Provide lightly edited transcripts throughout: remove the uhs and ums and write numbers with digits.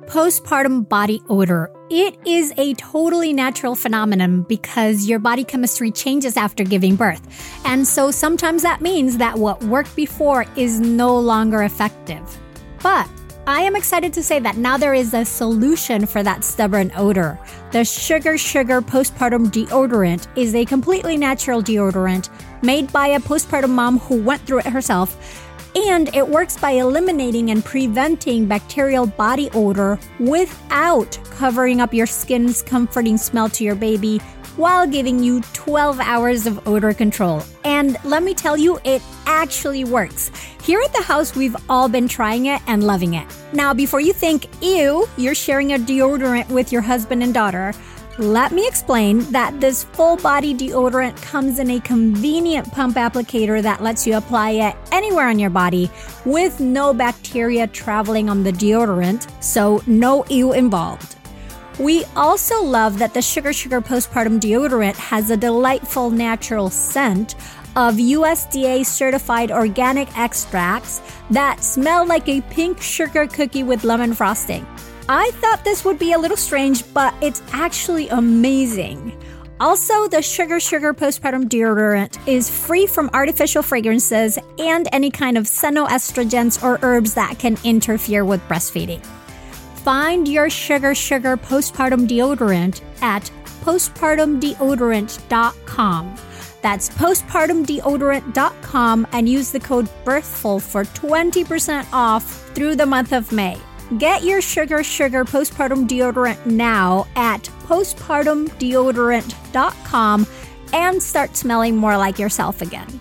Postpartum body odor. It is a totally natural phenomenon because your body chemistry changes after giving birth. And so sometimes that means that what worked before is no longer effective. But I am excited to say that now there is a solution for that stubborn odor. The Sugar Postpartum Deodorant is a completely natural deodorant made by a postpartum mom who went through it herself. And it works by eliminating and preventing bacterial body odor without covering up your skin's comforting smell to your baby while giving you 12 hours of odor control. And let me tell you, it actually works. Here at the house, we've all been trying it and loving it. Now, before you think, ew, you're sharing a deodorant with your husband and daughter, let me explain that this full-body deodorant comes in a convenient pump applicator that lets you apply it anywhere on your body with no bacteria traveling on the deodorant, so no ew involved. We also love that the Sugar Postpartum Deodorant has a delightful natural scent of USDA-certified organic extracts that smell like a pink sugar cookie with lemon frosting. I thought this would be a little strange, but it's actually amazing. Also, the Sugar Postpartum Deodorant is free from artificial fragrances and any kind of xenoestrogens or herbs that can interfere with breastfeeding. Find your Sugar Postpartum Deodorant at postpartumdeodorant.com. That's postpartumdeodorant.com and use the code BIRTHFUL for 20% off through the month of May. Get your Sugar Postpartum Deodorant now at postpartumdeodorant.com and start smelling more like yourself again.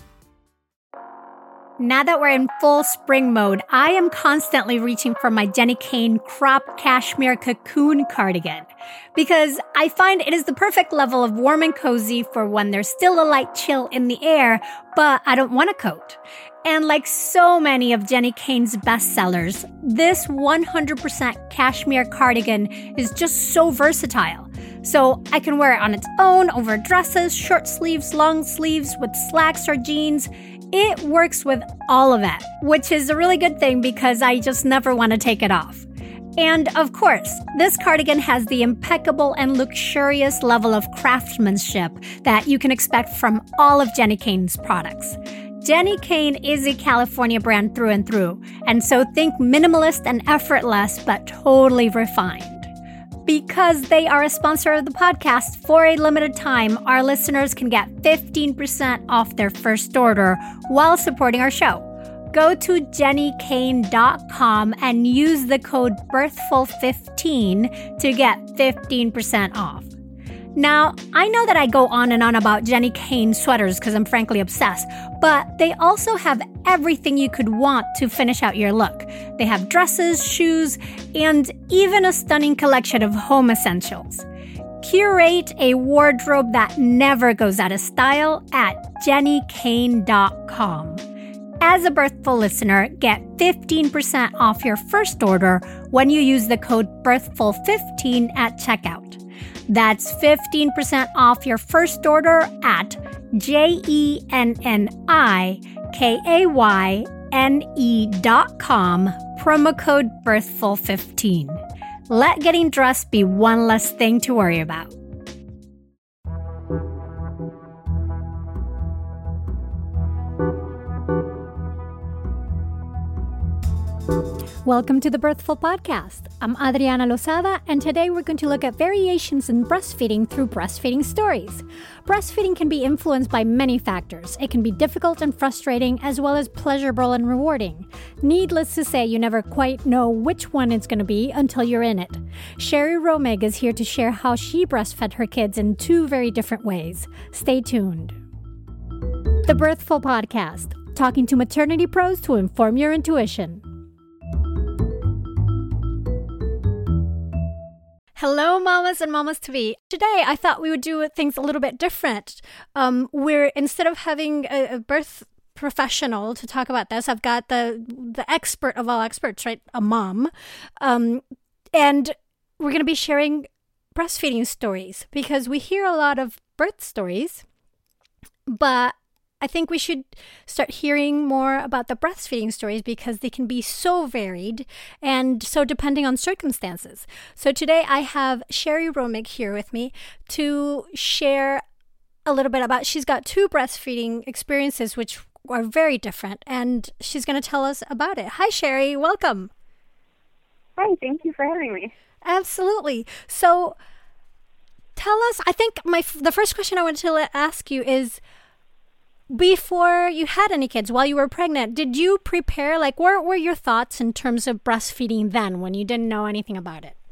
Now that we're in full spring mode, I am constantly reaching for my Jenni Kayne crop cashmere cocoon cardigan because I find it is the perfect level of warm and cozy for when there's still a light chill in the air, but I don't want a coat. And like so many of Jenni Kayne's bestsellers, this 100% cashmere cardigan is just so versatile. So I can wear it on its own, over dresses, short sleeves, long sleeves, with slacks or jeans. It works with all of it, which is a really good thing because I just never want to take it off. And of course, this cardigan has the impeccable and luxurious level of craftsmanship that you can expect from all of Jenni Kayne's products. Jenni Kayne is a California brand through and through, and so think minimalist and effortless, but totally refined. Because they are a sponsor of the podcast, for a limited time, our listeners can get 15% off their first order while supporting our show. Go to JenniKayne.com and use the code BIRTHFUL15 to get 15% off. Now, I know that I go on and on about Jenni Kayne sweaters because I'm frankly obsessed, but they also have everything you could want to finish out your look. They have dresses, shoes, and even a stunning collection of home essentials. Curate a wardrobe that never goes out of style at JenniKayne.com. As a Birthful listener, get 15% off your first order when you use the code BIRTHFUL15 at checkout. That's 15% off your first order at JenniKayne.com, promo code BIRTHFUL15. Let getting dressed be one less thing to worry about. Welcome to the Birthful Podcast. I'm Adriana Lozada, and today we're going to look at variations in breastfeeding through breastfeeding stories. Breastfeeding can be influenced by many factors. It can be difficult and frustrating, as well as pleasurable and rewarding. Needless to say, you never quite know which one it's going to be until you're in it. Sherry Romig is here to share how she breastfed her kids in two very different ways. Stay tuned. The Birthful Podcast, talking to maternity pros to inform your intuition. Hello, mamas and mamas-to-be. Today, I thought we would do things a little bit different. We're instead of having a birth professional to talk about this, I've got the expert of all experts, right? A mom. And we're going to be sharing breastfeeding stories because we hear a lot of birth stories, but I think we should start hearing more about the breastfeeding stories because they can be so varied and so depending on circumstances. So today I have Sherry Romig here with me to share a little bit about, she's got 2 breastfeeding experiences which are very different, and she's going to tell us about it. Hi, Sherry. Welcome. Hi, thank you for having me. Absolutely. So tell us, I think the first question I wanted to ask you is, before you had any kids, while you were pregnant, did you prepare, like, what were your thoughts in terms of breastfeeding then when you didn't know anything about it?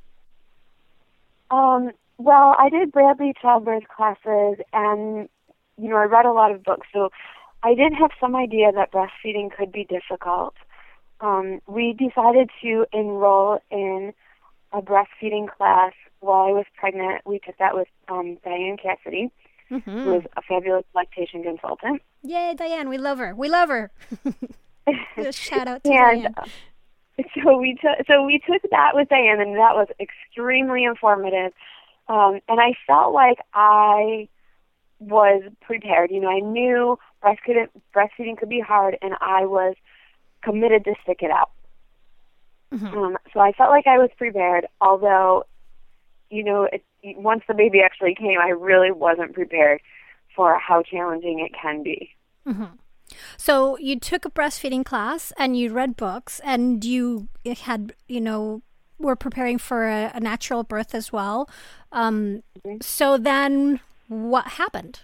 Well, I did Bradley childbirth classes and, I read a lot of books, so I did have some idea that breastfeeding could be difficult. We decided to enroll in a breastfeeding class while I was pregnant. We took that with Diane Cassidy, who is a fabulous lactation consultant. Yay, Diane, we love her. We love her. Shout out to and, Diane. So we took that with Diane, and that was extremely informative. And I felt like I was prepared. I knew breastfeeding could be hard, and I was committed to stick it out. So I felt like I was prepared, although, once the baby actually came, I really wasn't prepared for how challenging it can be. So you took a breastfeeding class and you read books and you had, were preparing for a natural birth as well. So then what happened?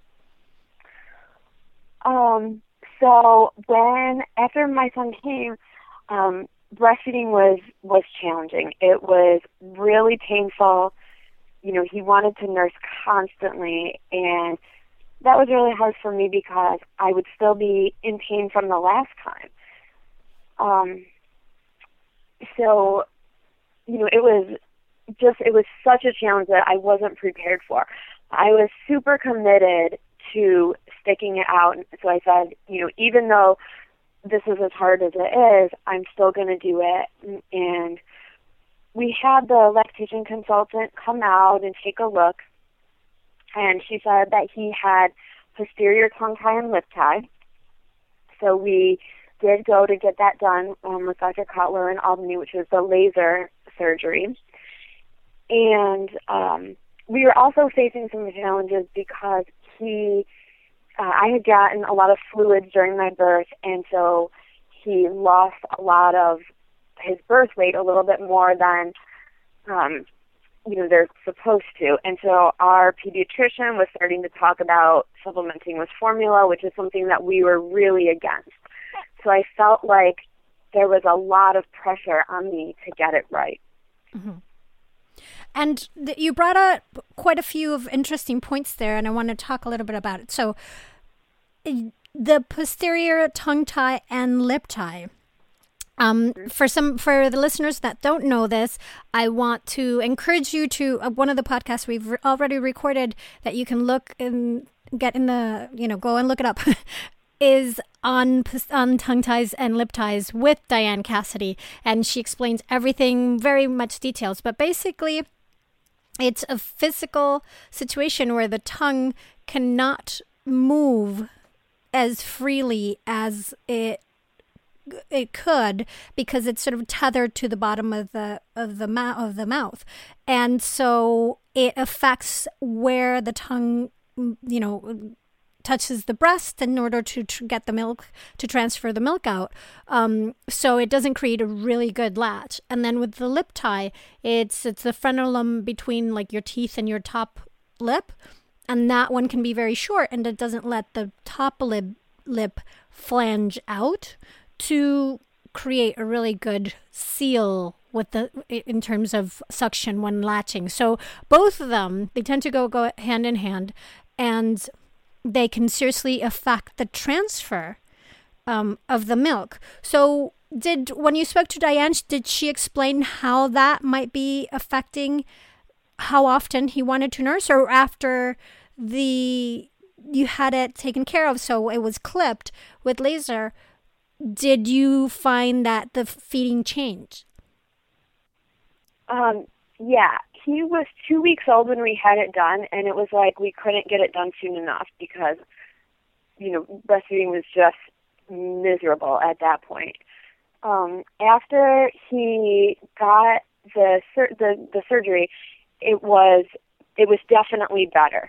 So after my son came, breastfeeding was challenging. It was really painful. He wanted to nurse constantly, and that was really hard for me because I would still be in pain from the last time. So, it was such a challenge that I wasn't prepared for. I was super committed to sticking it out. So I said, even though this is as hard as it is, I'm still going to do it. And we had the lactation consultant come out and take a look. And she said that he had posterior tongue tie and lip tie. So we did go to get that done with Dr. Cutler in Albany, which was the laser surgery. And we were also facing some challenges because I had gotten a lot of fluids during my birth, and so he lost a lot of his birth weight, a little bit more than, they're supposed to. And so our pediatrician was starting to talk about supplementing with formula, which is something that we were really against. So I felt like there was a lot of pressure on me to get it right. And you brought up quite a few of interesting points there, and I want to talk a little bit about it. So the posterior tongue tie and lip tie. For the listeners that don't know this, I want to encourage you to one of the podcasts we've already recorded that you can look and get in the, go and look it up, is on tongue ties and lip ties with Diane Cassidy, and she explains everything very much details. But basically, it's a physical situation where the tongue cannot move as freely as it could because it's sort of tethered to the bottom of the mouth, and so it affects where the tongue, touches the breast in order to get the milk, to transfer the milk out. So it doesn't create a really good latch. And then with the lip tie, it's the frenulum between like your teeth and your top lip. And that one can be very short, and it doesn't let the top lip flange out to create a really good seal in terms of suction when latching. So both of them, they tend to go hand in hand, and they can seriously affect the transfer of the milk. So when you spoke to Diane, did she explain how that might be affecting how often he wanted to nurse, or after you had it taken care of, so it was clipped with laser, did you find that the feeding changed? Yeah. He was 2 weeks old when we had it done, and it was like we couldn't get it done soon enough because breastfeeding was just miserable at that point. After he got the surgery, it was definitely better.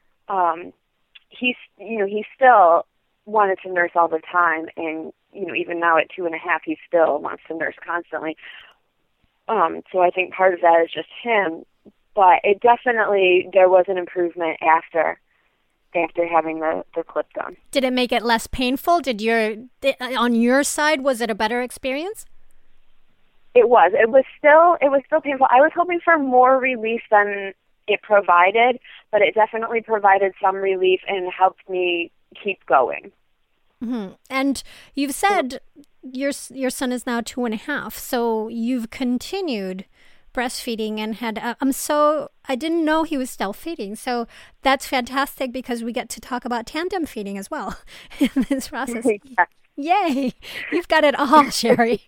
He still wanted to nurse all the time, and even now at 2.5, he still wants to nurse constantly. So I think part of that is just him, but it definitely, there was an improvement after having the clip done. Did it make it less painful? On your side, was it a better experience? It was. It was still painful. I was hoping for more relief than it provided, but it definitely provided some relief and helped me keep going. Mm-hmm. And you've said your son is now 2.5, so you've continued breastfeeding and had I didn't know he was still feeding, so that's fantastic because we get to talk about tandem feeding as well in this process. Yeah. Yay, you've got it all, Sherry.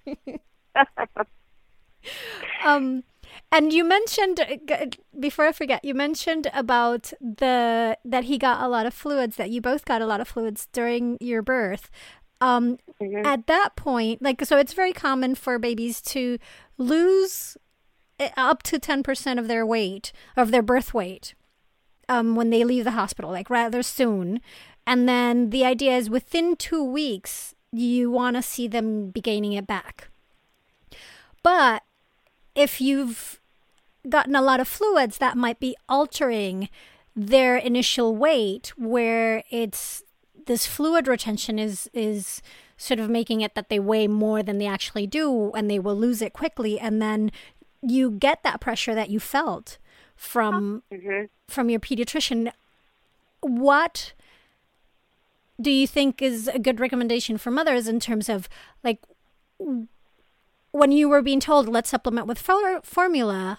And you mentioned, before I forget, you mentioned about that he got a lot of fluids, that you both got a lot of fluids during your birth. Mm-hmm. At that point, so it's very common for babies to lose up to 10% of their weight, of their birth weight, when they leave the hospital, rather soon. And then the idea is within 2 weeks, you want to see them be gaining it back. But if you've gotten a lot of fluids, that might be altering their initial weight, where it's this fluid retention is sort of making it that they weigh more than they actually do, and they will lose it quickly. And then you get that pressure that you felt from your pediatrician. What do you think is a good recommendation for mothers in terms of, when you were being told, let's supplement with formula,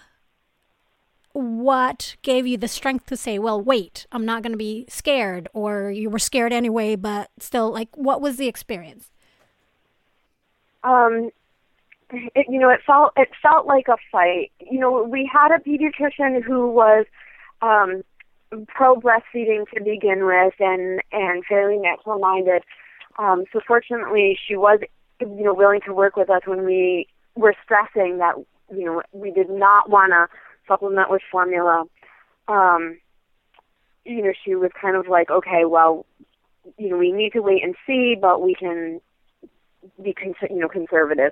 what gave you the strength to say, well, wait, I'm not going to be scared, or you were scared anyway, but still, what was the experience? It felt like a fight. We had a pediatrician who was pro breastfeeding to begin with, and fairly natural minded. So fortunately, she was willing to work with us when we were stressing that we did not want to supplement with formula. She was kind of like, okay, well, we need to wait and see, but we can be conservative.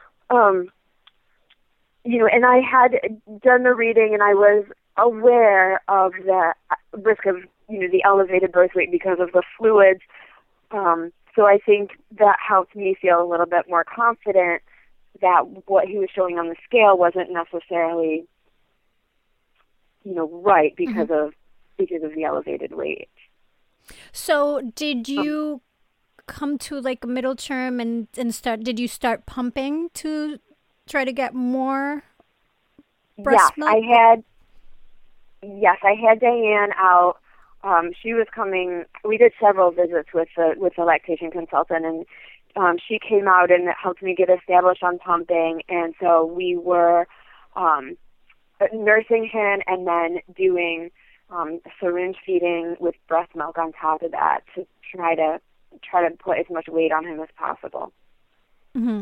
And I had done the reading, and I was aware of the risk of, the elevated birth weight because of the fluids. So I think that helped me feel a little bit more confident that what he was showing on the scale wasn't necessarily, right because of the elevated weight. So did you come to a middle term and did you start pumping to try to get more breast milk? I had Diane out. She was coming. We did several visits with the lactation consultant, and she came out and helped me get established on pumping. And so we were nursing him and then doing syringe feeding with breast milk on top of that to try to put as much weight on him as possible. Mm-hmm.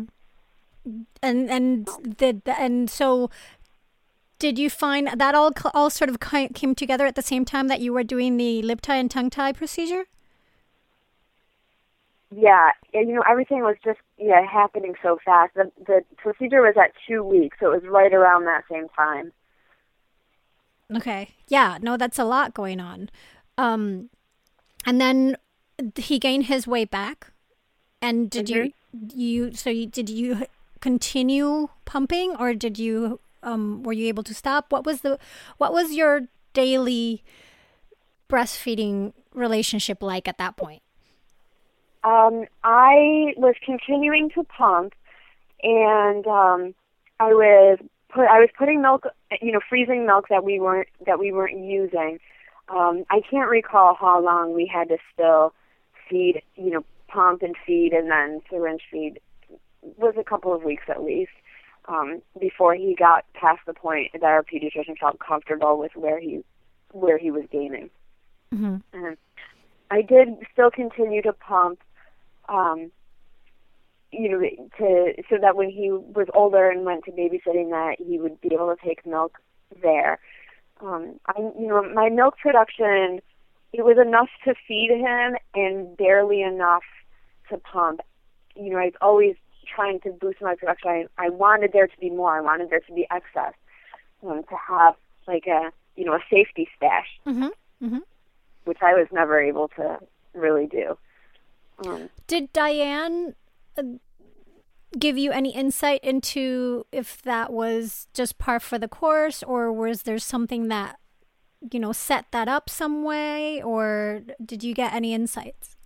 And so did you find that all sort of came together at the same time that you were doing the lip tie and tongue tie procedure? Yeah, everything was just happening so fast. The procedure was at 2 weeks, so it was right around that same time. Okay. Yeah, no, that's a lot going on. And then he gained his weight back. And did you continue pumping, or did you were you able to stop? What was your daily breastfeeding relationship like at that point? I was continuing to pump, and I was putting milk, freezing milk that we weren't using. I can't recall how long we had to still feed, pump and feed and then syringe feed. It was a couple of weeks at least before he got past the point that our pediatrician felt comfortable with where he was gaining. Mm-hmm. I did still continue to pump, so that when he was older and went to babysitting, that he would be able to take milk there. My milk production, it was enough to feed him and barely enough to pump. I was always trying to boost my production. I wanted there to be more. I wanted there to be excess, to have like a safety stash, which I was never able to really do. Did Diane give you any insight into if that was just par for the course, or was there something that, set that up some way, or did you get any insights?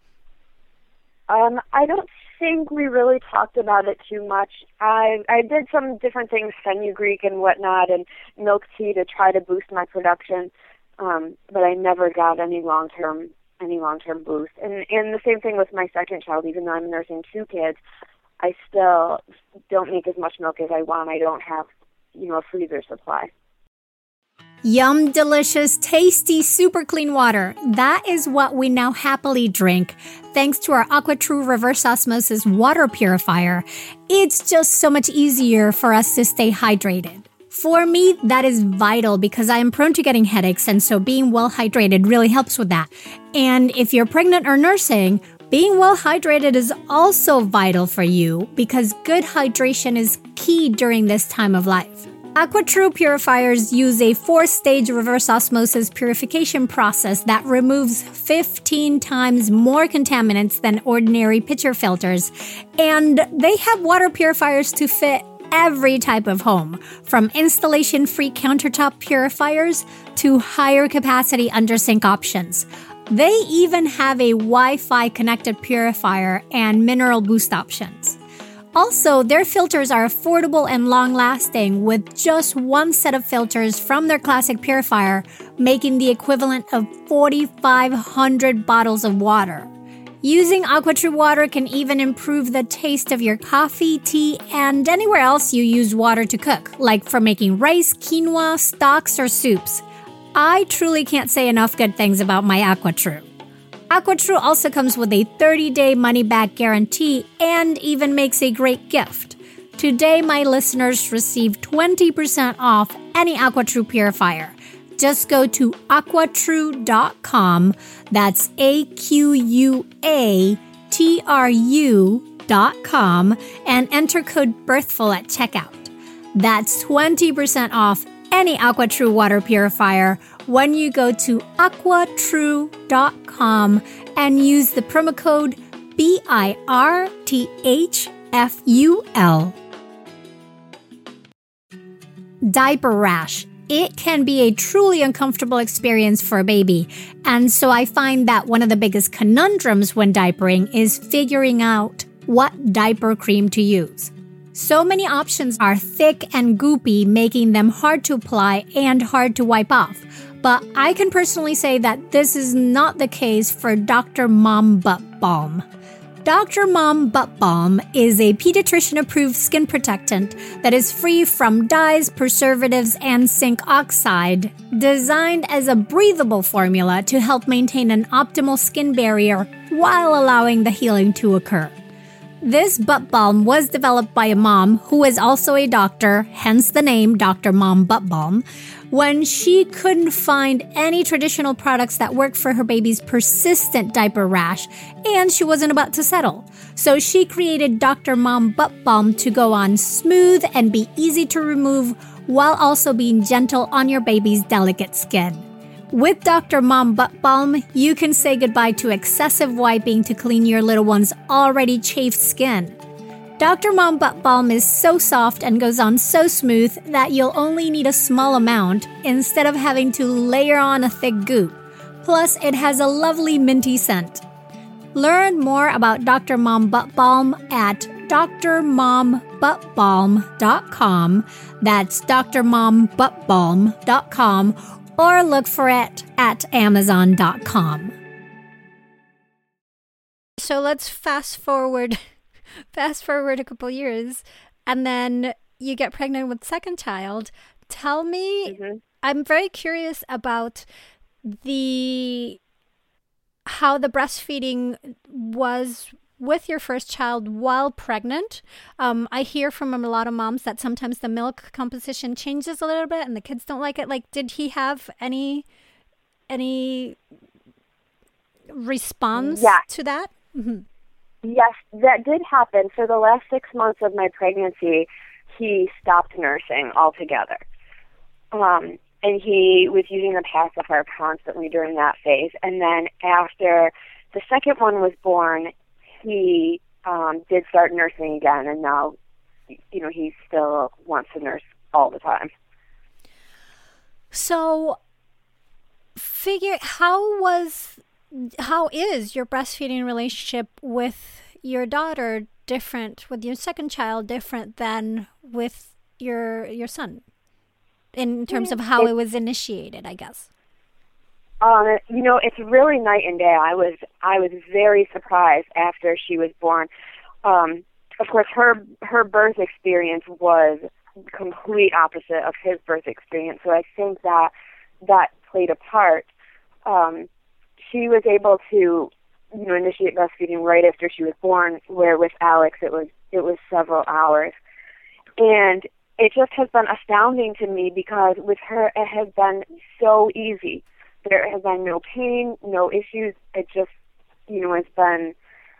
I don't think we really talked about it too much. I did some different things, fenugreek and whatnot, and milk tea to try to boost my production, but I never got any long-term boost. And the same thing with my second child. Even though I'm nursing 2 kids, I still don't make as much milk as I want. I don't have, a freezer supply. Yum, delicious, tasty, super clean water. That is what we now happily drink, thanks to our AquaTrue reverse osmosis water purifier. It's just so much easier for us to stay hydrated. For me, that is vital because I am prone to getting headaches, and so being well hydrated really helps with that. And if you're pregnant or nursing, being well hydrated is also vital for you because good hydration is key during this time of life. AquaTrue purifiers use a 4-stage reverse osmosis purification process that removes 15 times more contaminants than ordinary pitcher filters. And they have water purifiers to fit every type of home, from installation-free countertop purifiers to higher capacity under-sink options. They even have a Wi-Fi connected purifier and mineral boost options. Also, their filters are affordable and long-lasting with just one set of filters from their classic purifier, making the equivalent of 4,500 bottles of water. Using AquaTrue water can even improve the taste of your coffee, tea, and anywhere else you use water to cook, like for making rice, quinoa, stocks, or soups. I truly can't say enough good things about my AquaTrue. AquaTrue also comes with a 30-day money-back guarantee and even makes a great gift. Today, my listeners receive 20% off any AquaTrue purifier. Just go to aquatrue.com, that's AQUATRU.com, and enter code BIRTHFUL at checkout. That's 20% off any AquaTrue water purifier when you go to aquatrue.com and use the promo code BIRTHFUL. Diaper rash. It can be a truly uncomfortable experience for a baby, and so I find that one of the biggest conundrums when diapering is figuring out what diaper cream to use. So many options are thick and goopy, making them hard to apply and hard to wipe off. But I can personally say that this is not the case for Dr. Mom Butt Balm. Dr. Mom Butt Balm is a pediatrician-approved skin protectant that is free from dyes, preservatives, and zinc oxide, designed as a breathable formula to help maintain an optimal skin barrier while allowing the healing to occur. This butt balm was developed by a mom who is also a doctor, hence the name Dr. Mom Butt Balm, when she couldn't find any traditional products that worked for her baby's persistent diaper rash, and she wasn't about to settle. So she created Dr. Mom Butt Balm to go on smooth and be easy to remove while also being gentle on your baby's delicate skin. With Dr. Mom Butt Balm, you can say goodbye to excessive wiping to clean your little one's already chafed skin. Dr. Mom Butt Balm is so soft and goes on so smooth that you'll only need a small amount instead of having to layer on a thick goop. Plus, it has a lovely minty scent. Learn more about Dr. Mom Butt Balm at drmombuttbalm.com. That's drmombuttbalm.com, or look for it at amazon.com. So let's fast forward a couple years, and then you get pregnant with second child. Tell me, I'm very curious about the how the breastfeeding was with your first child while pregnant. I hear from a lot of moms that sometimes the milk composition changes a little bit and the kids don't like it. Like, did he have any response to that? Mm-hmm. Yes, that did happen. For the last 6 months of my pregnancy, he stopped nursing altogether. And he was using the pacifier constantly during that phase. And then after the second one was born, he did start nursing again, and now, he still wants to nurse all the time. So, how is your breastfeeding relationship with your daughter different, with your second child different than with your son, in terms of how it was initiated, I guess? It's really night and day. I was very surprised after she was born. Of course, her birth experience was complete opposite of his birth experience, so I think that played a part. She was able to, initiate breastfeeding right after she was born, where with Alex it was several hours. And it just has been astounding to me because with her it has been so easy. There has been no pain, no issues. It just, has been,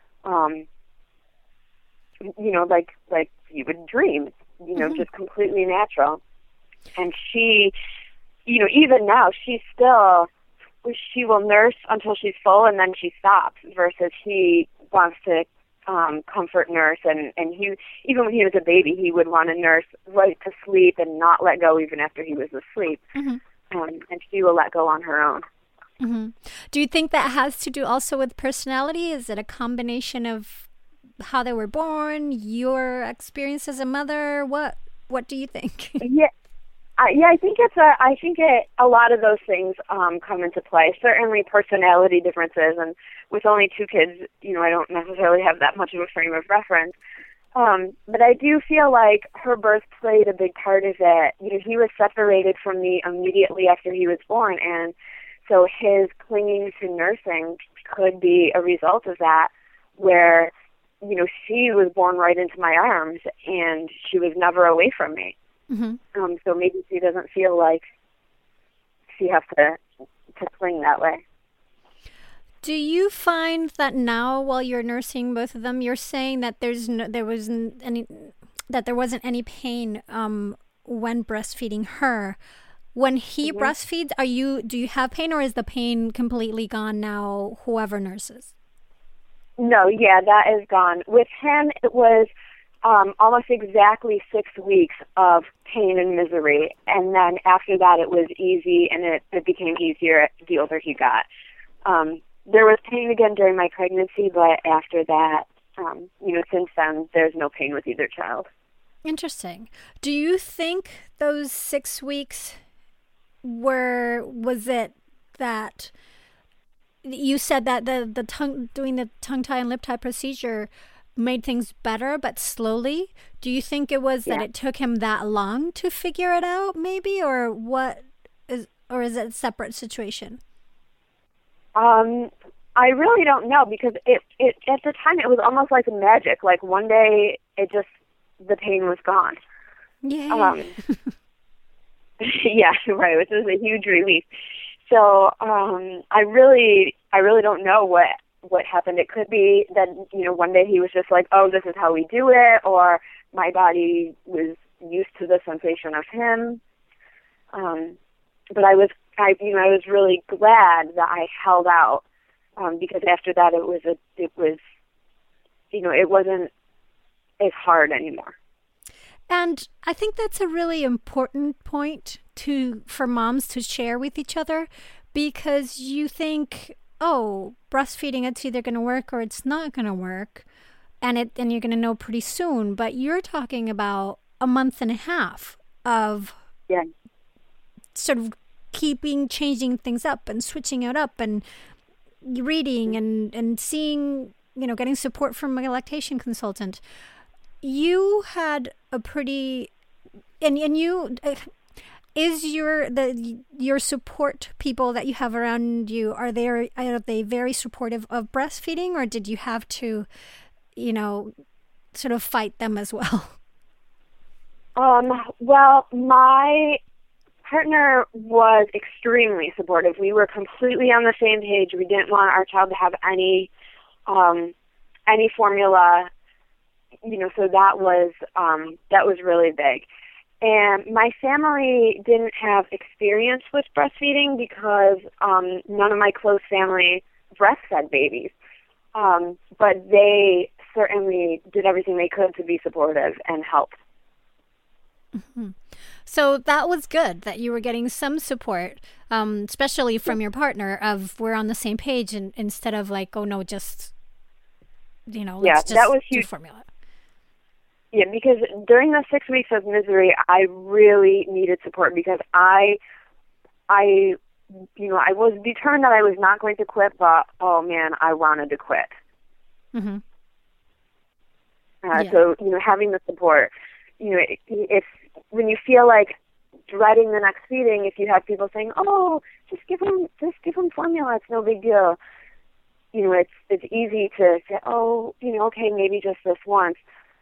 like you would dream, mm-hmm. just completely natural. And she, even now, she will nurse until she's full and then she stops, versus he wants to comfort nurse. And he, even when he was a baby, he would want to nurse right to sleep and not let go even after he was asleep. Mm-hmm. And she will let go on her own. Mm-hmm. Do you think that has to do also with personality? Is it a combination of how they were born, your experience as a mother? What do you think? I think a lot of those things come into play. Certainly personality differences, and with only 2 kids, I don't necessarily have that much of a frame of reference. But I do feel like her birth played a big part of it. He was separated from me immediately after he was born, and so his clinging to nursing could be a result of that, where, she was born right into my arms, and she was never away from me. Mm-hmm. So maybe she doesn't feel like she has to cling that way. Do you find that now, while you're nursing both of them, you're saying that there wasn't any pain when breastfeeding her? When he mm-hmm. breastfeeds, do you have pain, or is the pain completely gone now, whoever nurses? No, that is gone. With him, it was almost exactly 6 weeks of pain and misery, and then after that it was easy, and it became easier the older he got. There was pain again during my pregnancy, but after that, since then, there's no pain with either child. Interesting. Do you think those 6 weeks was it that you said that doing the tongue tie and lip tie procedure made things better, but slowly? Do you think it was that it took him that long to figure it out, maybe, or is it a separate situation? I really don't know, because it at the time it was almost like magic. Like one day the pain was gone. Yeah. Yeah, right, which is a huge relief. So I really don't know what happened. It could be that, one day he was just like, oh, this is how we do it, or my body was used to the sensation of him. But I was really glad that I held out, because after that it wasn't as hard anymore. And I think that's a really important point for moms to share with each other, because you think, oh, breastfeeding, it's either going to work or it's not going to work, and you're going to know pretty soon. But you're talking about a month and a half of sort of changing things up and switching it up and reading and seeing, getting support from a lactation consultant. You had a pretty, and you, Is your support people that you have around you, are they very supportive of breastfeeding, or did you have to, sort of fight them as well? Well, my partner was extremely supportive. We were completely on the same page. We didn't want our child to have any formula, so that was really big. And my family didn't have experience with breastfeeding because none of my close family breastfed babies. But they certainly did everything they could to be supportive and help. Mm-hmm. So that was good that you were getting some support, especially from your partner, of we're on the same page, and instead of like, oh no, just, let's just that was huge. Do formula. Yeah, because during the 6 weeks of misery, I really needed support because I was determined that I was not going to quit, but oh man, I wanted to quit. Mm-hmm. So, having the support, if when you feel like dreading the next feeding, if you have people saying, oh, just give them formula, it's no big deal. It's easy to say, oh, okay, maybe just this once.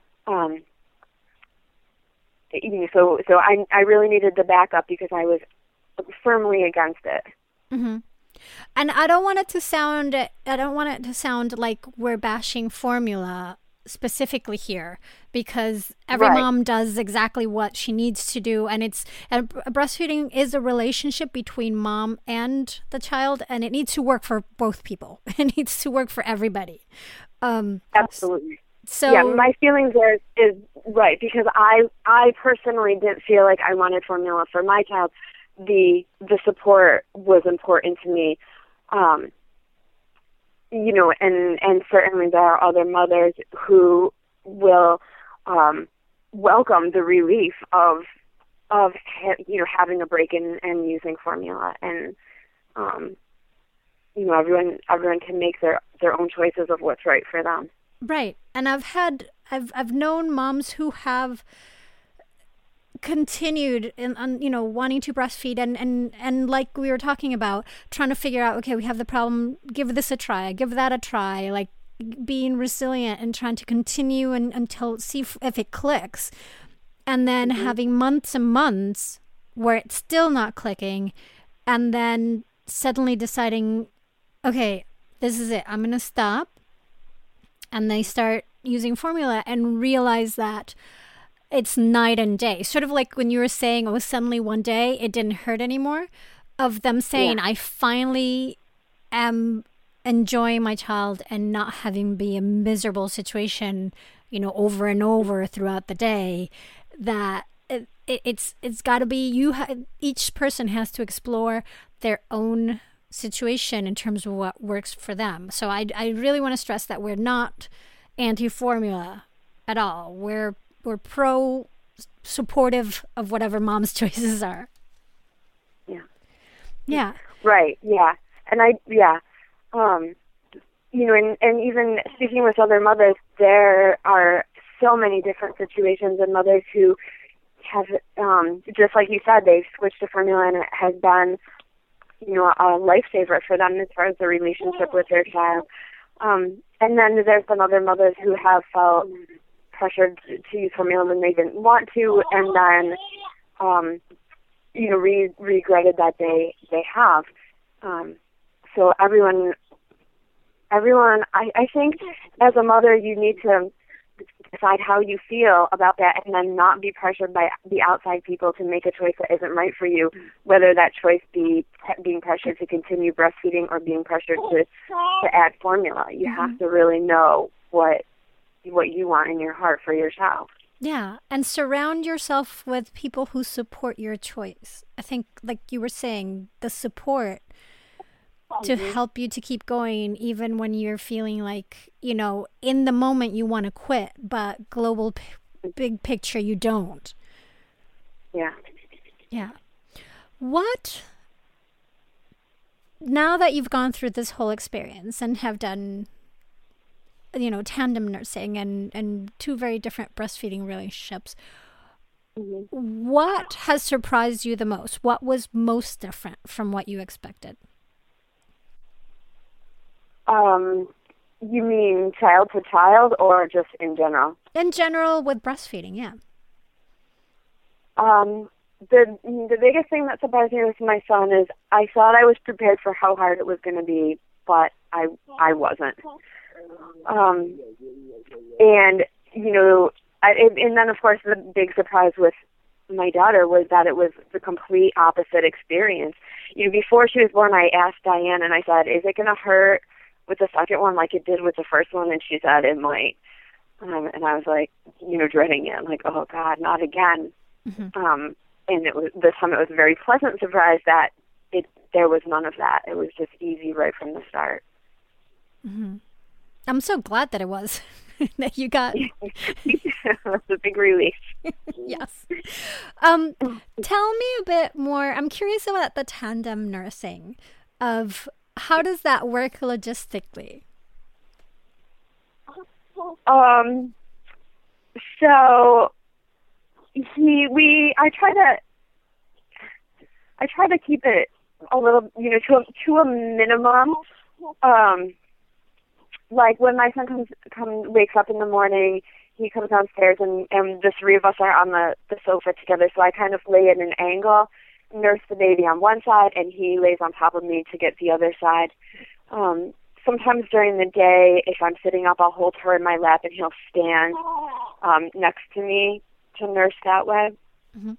So I really needed the backup because I was firmly against it. Mm-hmm. And I don't want it to sound like we're bashing formula specifically here, because every mom does exactly what she needs to do, and breastfeeding is a relationship between mom and the child, and it needs to work for both people. It needs to work for everybody. Absolutely. So yeah, my feelings there is right, because I personally didn't feel like I wanted formula for my child. The support was important to me. And certainly there are other mothers who will welcome the relief of having a break and using formula, and everyone can make their own choices of what's right for them. Right. And I've known moms who have continued in wanting to breastfeed and like we were talking about, trying to figure out, okay, we have the problem, give this a try, give that a try, like being resilient and trying to continue until see if it clicks, and then having months and months where it's still not clicking, and then suddenly deciding, okay, this is it, I'm gonna stop, and they start using formula and realize that it's night and day. Sort of like when you were saying, oh, suddenly one day it didn't hurt anymore, of them saying, I finally am enjoying my child and not having be a miserable situation, over and over throughout the day. That it's got to be, each person has to explore their own situation in terms of what works for them. So I really want to stress that we're not anti-formula at all. We're supportive of whatever mom's choices are. Yeah. Right. Yeah. And and even speaking with other mothers, there are so many different situations, and mothers who have, just like you said, they've switched to formula and it has been, a lifesaver for them as far as the relationship with their child. And then there's some other mothers who have felt pressured to use formula when they didn't want to, and then, regretted that they have. So everyone, I think as a mother, you need to decide how you feel about that, and then not be pressured by the outside people to make a choice that isn't right for you, whether that choice be being pressured to continue breastfeeding or being pressured to add formula. You have to really know what you want in your heart for your child. Yeah, and surround yourself with people who support your choice. I think, like you were saying, the support to help you to keep going, even when you're feeling like, in the moment you want to quit, but global big picture you don't. Yeah. Yeah. What, now that you've gone through this whole experience and have done, tandem nursing and two very different breastfeeding relationships, What has surprised you the most? What was most different from what you expected? You mean child to child or just in general? In general, with breastfeeding, yeah. The biggest thing that surprised me with my son is I thought I was prepared for how hard it was going to be, but I wasn't. And and then of course the big surprise with my daughter was that it was the complete opposite experience. Before she was born, I asked Diane and I said, "Is it going to hurt with the second one like it did with the first one?" And she said it might. And I was like, dreading it. I'm like, oh God, not again. Mm-hmm. And this time it was a very pleasant surprise that there was none of that. It was just easy right from the start. Mm-hmm. I'm so glad that it was that you got. That's a big relief. Yes. Tell me a bit more. I'm curious about the tandem nursing. Of how does that work logistically? So I try to keep it a little, to a minimum. Like when my son wakes up in the morning, he comes downstairs and the three of us are on the sofa together. So I kind of lay at an angle, nurse the baby on one side, and he lays on top of me to get the other side. Sometimes during the day, if I'm sitting up, I'll hold her in my lap and he'll stand next to me to nurse that way. Mm-hmm.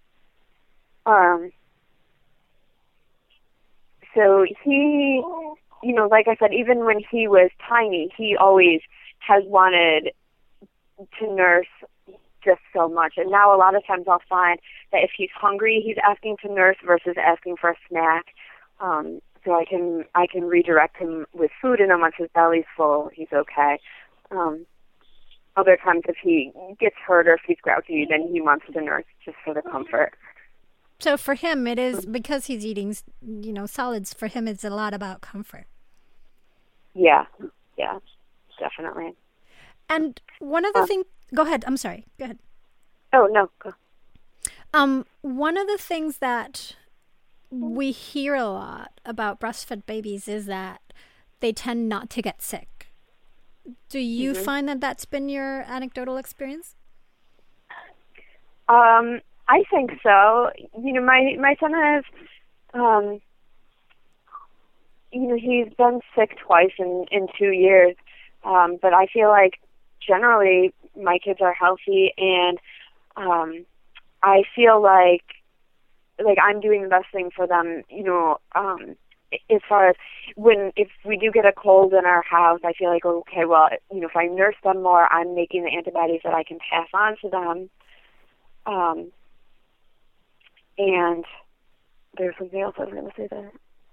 So he, like I said, even when he was tiny, he always has wanted to nurse just so much. And now a lot of times I'll find that if he's hungry, he's asking to nurse versus asking for a snack. So I can redirect him with food, and then once his belly's full, he's okay. Other times if he gets hurt or if he's grouchy, then he wants to nurse just for the comfort. So for him, it is, because he's eating, solids, for him it's a lot about comfort. Yeah, definitely. And one of the things, go ahead, I'm sorry, go ahead. Oh, no, go. One of the things that we hear a lot about breastfed babies is that they tend not to get sick. Do you find that that's been your anecdotal experience? I think so. My son has, he's been sick twice in 2 years, but I feel like generally my kids are healthy, and I feel like I'm doing the best thing for them, as far as if we do get a cold in our house, I feel like, okay, well, if I nurse them more, I'm making the antibodies that I can pass on to them. And there's something else I was going to say there.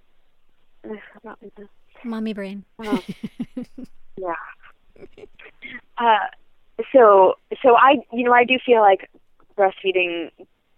Mommy brain. Yeah. So I do feel like breastfeeding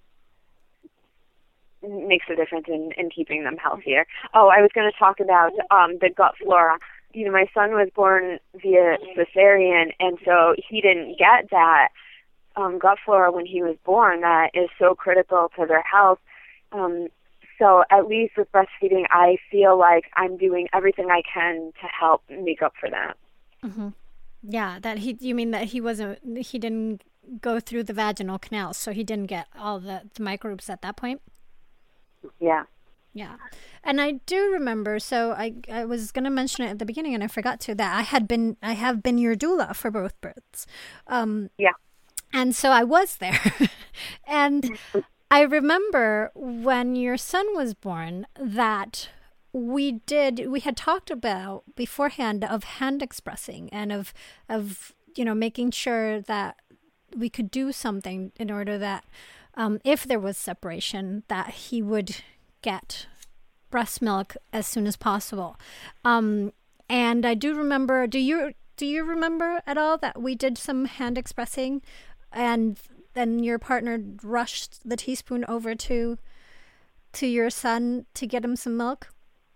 makes a difference in keeping them healthier. Oh, I was going to talk about the gut flora. My son was born via cesarean, and so he didn't get that gut flora when he was born that is so critical to their health. So at least with breastfeeding, I feel like I'm doing everything I can to help make up for that. Mm-hmm. Yeah, you mean that he didn't go through the vaginal canal, so he didn't get all the microbes at that point? Yeah. Yeah. And I do remember, so I was going to mention it at the beginning and I forgot to, that I have been your doula for both births. Yeah. And so I was there. And I remember when your son was born that we had talked about beforehand of hand expressing and of making sure that we could do something in order that if there was separation, that he would get breast milk as soon as possible. And I do remember, do you remember at all that we did some hand expressing and then your partner rushed the teaspoon over to your son to get him some milk?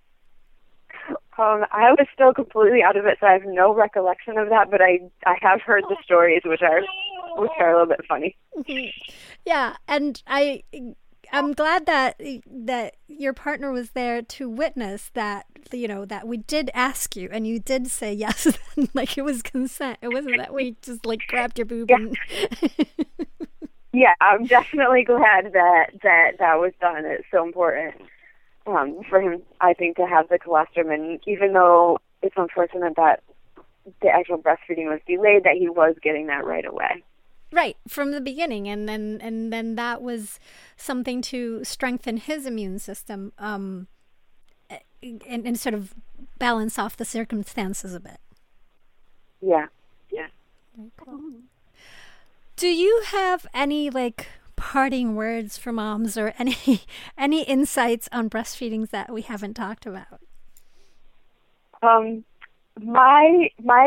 I was still completely out of it, so I have no recollection of that, but I have heard the stories, which are which are a little bit funny. Yeah, and I'm glad that your partner was there to witness that, that we did ask you and you did say yes. Like it was consent. It wasn't that we just like grabbed your boob. And Yeah, I'm definitely glad that was done. It's so important for him, I think, to have the colostrum. And even though it's unfortunate that the actual breastfeeding was delayed, that he was getting that right away. Right, from the beginning. And then that was something to strengthen his immune system and sort of balance off the circumstances a bit. Yeah. Very cool. Do you have any parting words for moms or any insights on breastfeeding that we haven't talked about? My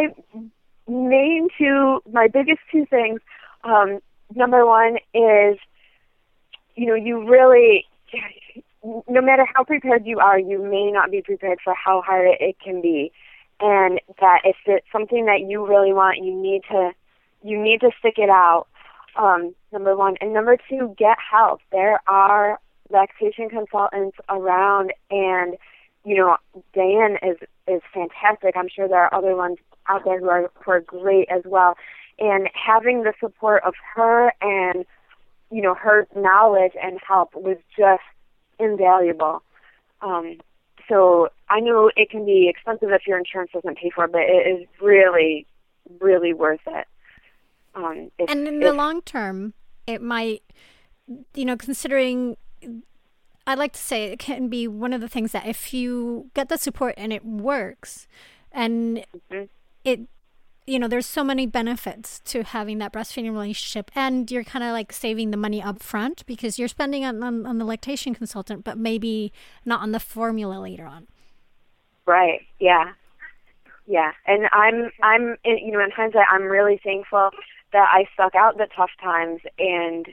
biggest two things. Number one is, you really, no matter how prepared you are, you may not be prepared for how hard it can be, and that if it's something that you really want, you need to stick it out. Number one. And number two, get help. There are lactation consultants around, and Diane is fantastic. I'm sure there are other ones out there who are great as well. And having the support of her and her knowledge and help was just invaluable. So I know it can be expensive if your insurance doesn't pay for it, but it is really, really worth it. And in the long term, it might, considering, I'd like to say it can be one of the things that if you get the support and it works, and it, there's so many benefits to having that breastfeeding relationship, and you're kind of saving the money up front because you're spending on the lactation consultant, but maybe not on the formula later on. Right. Yeah. And I'm in hindsight, I'm really thankful that I stuck out the tough times and,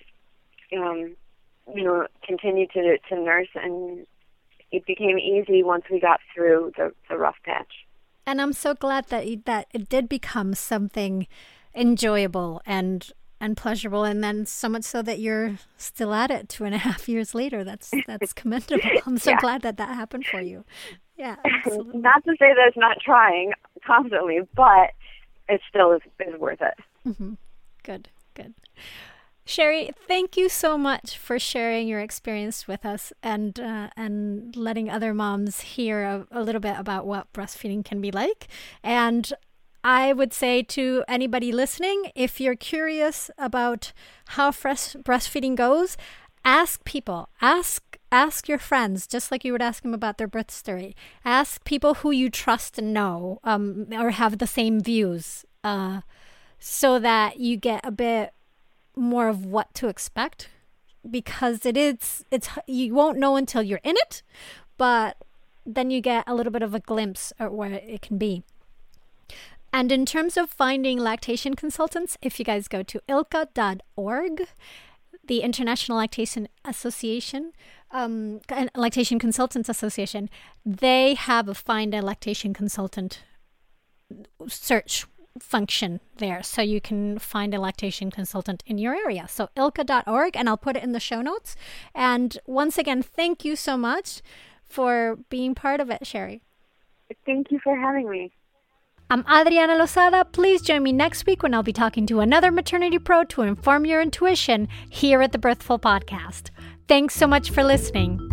continued to nurse, and it became easy once we got through the rough patch. And I'm so glad that it did become something enjoyable and pleasurable, and then so much so that you're still at it 2.5 years later. That's commendable. I'm so glad that happened for you. Yeah, absolutely. Not to say that it's not trying constantly, but it still is worth it. Mm-hmm. Good. Sherry, thank you so much for sharing your experience with us and letting other moms hear a little bit about what breastfeeding can be like. And I would say to anybody listening, if you're curious about how breastfeeding goes, ask people. Ask your friends, just like you would ask them about their birth story. Ask people who you trust and know or have the same views so that you get a bit more of what to expect, because it's you won't know until you're in it, but then you get a little bit of a glimpse at where it can be. And in terms of finding lactation consultants, if you guys go to ilka.org, the International Lactation Association, Lactation Consultants Association, they have a find a lactation consultant search function there, so you can find a lactation consultant in your area. So ilka.org, and I'll put it in the show notes. And once again, thank you so much for being part of it, Sherry. Thank you for having me. I'm Adriana Lozada. Please join me next week when I'll be talking to another maternity pro to inform your intuition here at the Birthful Podcast. Thanks so much for listening.